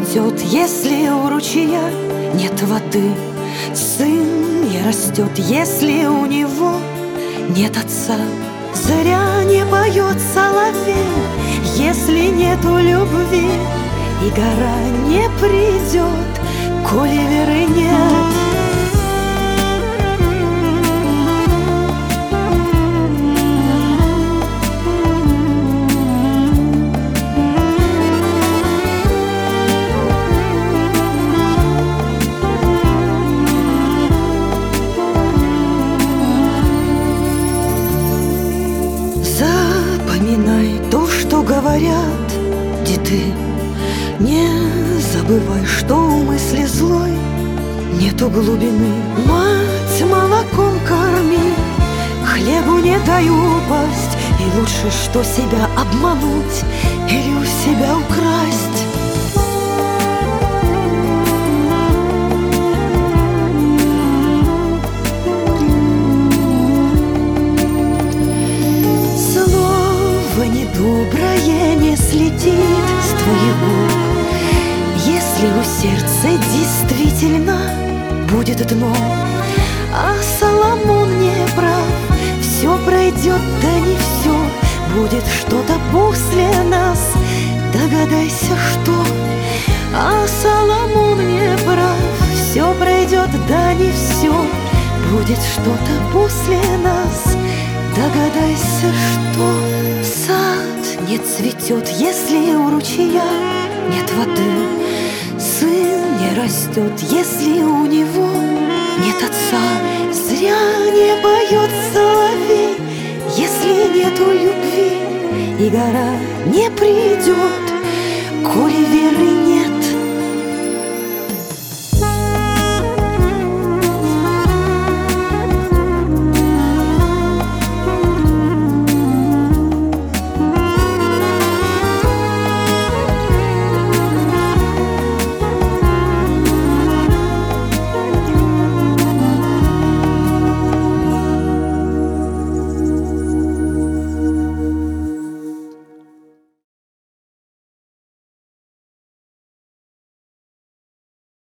цветет, если у ручья нет воды. Сын не растет, если у него нет отца. Зря не поет соловей, если нету любви. И гора не придет, коли веры нет. Запоминай то, что говорят деды. Не забывай, что у мысли злой нету глубины. Мать молоком корми, хлебу не дай упасть. И лучше, что себя обмануть или у себя украсть. Недоброе не слетит с твоих губ, если у сердца действительно будет дно. А Соломон не прав, все пройдет, да не все. Будет что-то после нас, догадайся, что. А Соломон не прав, все пройдет, да не все. Будет что-то после нас, догадайся, что. Сад не цветет, если у ручья нет воды. Сын не растет, если у него нет отца. Зря не поет соловей, если нету любви. И гора не придет, коли веры нет.